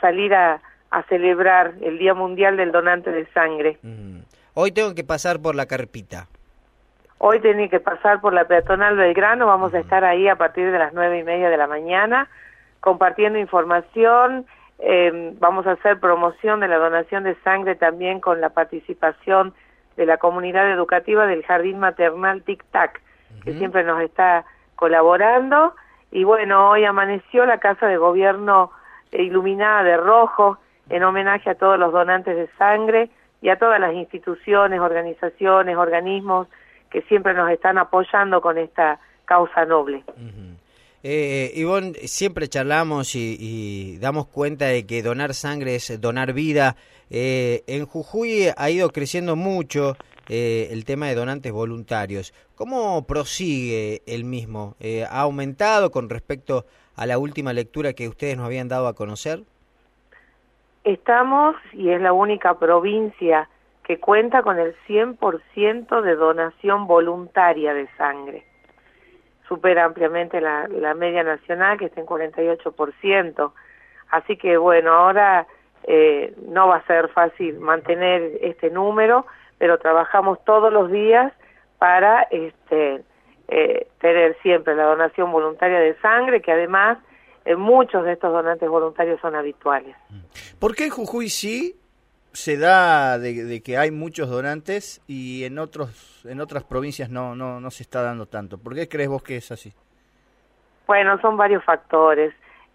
salir a celebrar el Día Mundial del Donante de Sangre. Hoy tengo que pasar por la carpita. Hoy tiene que pasar por la peatonal Belgrano, vamos a estar ahí a partir de las 9:30 de la mañana, compartiendo información, vamos a hacer promoción de la donación de sangre también con la participación de la comunidad educativa del Jardín Maternal Tic Tac, que siempre nos está colaborando, y bueno, hoy amaneció la Casa de Gobierno iluminada de rojo, en homenaje a todos los donantes de sangre y a todas las instituciones, organizaciones, organismos que siempre nos están apoyando con esta causa noble. Ivonne, siempre charlamos y damos cuenta de que donar sangre es donar vida. En Jujuy ha ido creciendo mucho el tema de donantes voluntarios. ¿Cómo prosigue el mismo? ¿Ha aumentado con respecto a la última lectura que ustedes nos habían dado a conocer? Estamos, y es la única provincia que cuenta con el 100% de donación voluntaria de sangre. Supera ampliamente la media nacional, que está en 48%. Así que, bueno, ahora no va a ser fácil mantener este número, pero trabajamos todos los días para tener siempre la donación voluntaria de sangre, que además muchos de estos donantes voluntarios son habituales. ¿Por qué en Jujuy sí se da de que hay muchos donantes y en otras provincias no se está dando tanto? ¿Por qué crees vos que es así? Bueno, son varios factores.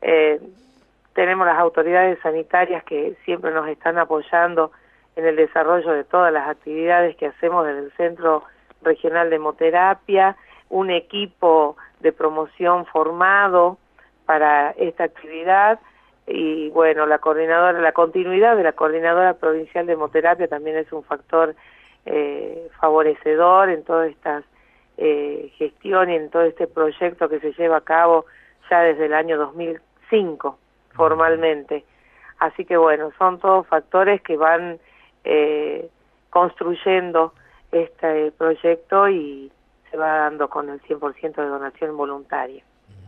Tenemos las autoridades sanitarias que siempre nos están apoyando en el desarrollo de todas las actividades que hacemos desde el Centro Regional de Hemoterapia, un equipo de promoción formado para esta actividad, y bueno, la continuidad de la Coordinadora Provincial de Hemoterapia también es un factor favorecedor en todas estas gestiones y en todo este proyecto que se lleva a cabo ya desde el año 2005 formalmente. Así que bueno, son todos factores que van construyendo este proyecto y se va dando con el 100% de donación voluntaria.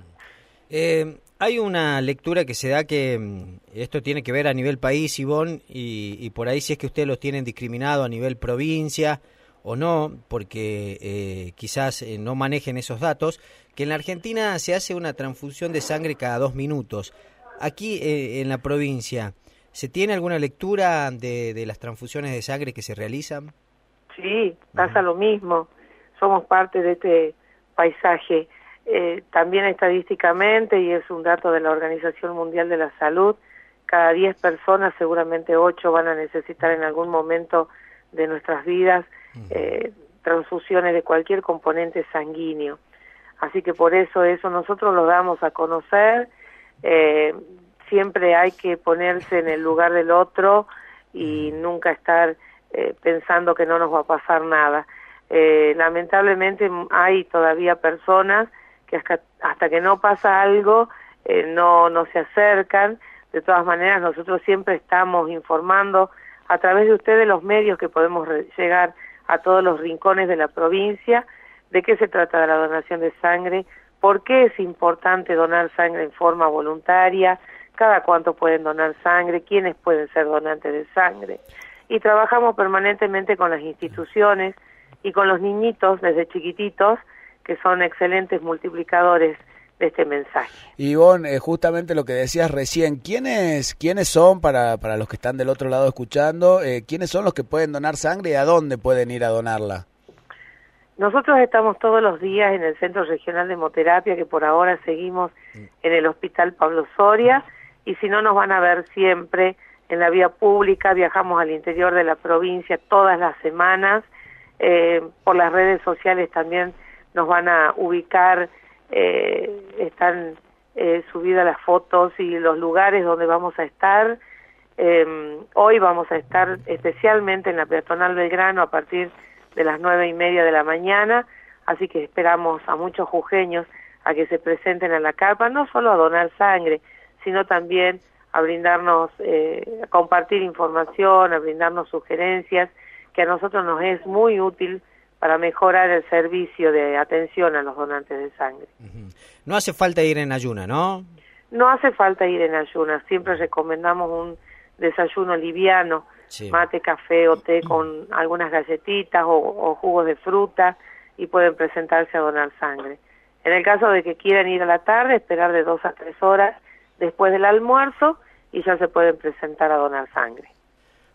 Hay una lectura que se da que esto tiene que ver a nivel país, Ivonne, y por ahí si es que ustedes los tienen discriminado a nivel provincia o no, porque quizás no manejen esos datos, que en la Argentina se hace una transfusión de sangre cada 2 minutos. Aquí en la provincia, ¿se tiene alguna lectura de las transfusiones de sangre que se realizan? Sí, pasa lo mismo. Somos parte de este paisaje. También estadísticamente, y es un dato de la Organización Mundial de la Salud, cada 10 personas, seguramente 8 van a necesitar en algún momento de nuestras vidas transfusiones de cualquier componente sanguíneo. Así que por eso nosotros lo damos a conocer. Siempre hay que ponerse en el lugar del otro y nunca estar pensando que no nos va a pasar nada. Lamentablemente hay todavía personas que hasta que no pasa algo no se acercan. De todas maneras, nosotros siempre estamos informando a través de ustedes, los medios, que podemos llegar a todos los rincones de la provincia, de qué se trata de la donación de sangre, por qué es importante donar sangre en forma voluntaria, cada cuánto pueden donar sangre, quiénes pueden ser donantes de sangre. Y trabajamos permanentemente con las instituciones y con los niñitos desde chiquititos, que son excelentes multiplicadores de este mensaje. Ivonne, justamente lo que decías recién, ¿quiénes son, para los que están del otro lado escuchando, quiénes son los que pueden donar sangre y a dónde pueden ir a donarla? Nosotros estamos todos los días en el Centro Regional de Hemoterapia, que por ahora seguimos en el Hospital Pablo Soria, y si no, nos van a ver siempre en la vía pública. Viajamos al interior de la provincia todas las semanas, por las redes sociales también nos van a ubicar, están subidas las fotos y los lugares donde vamos a estar. Hoy vamos a estar especialmente en la peatonal Belgrano a partir de las 9:30 de la mañana, así que esperamos a muchos jujeños a que se presenten a la carpa, no solo a donar sangre, sino también a brindarnos, a compartir información, a brindarnos sugerencias, que a nosotros nos es muy útil para mejorar el servicio de atención a los donantes de sangre. No hace falta ir en ayuna, ¿no? No hace falta ir en ayunas, siempre recomendamos un desayuno liviano, Sí. mate, café o té con algunas galletitas o jugos de fruta, y pueden presentarse a donar sangre. En el caso de que quieran ir a la tarde, esperar de 2 a 3 horas después del almuerzo y ya se pueden presentar a donar sangre.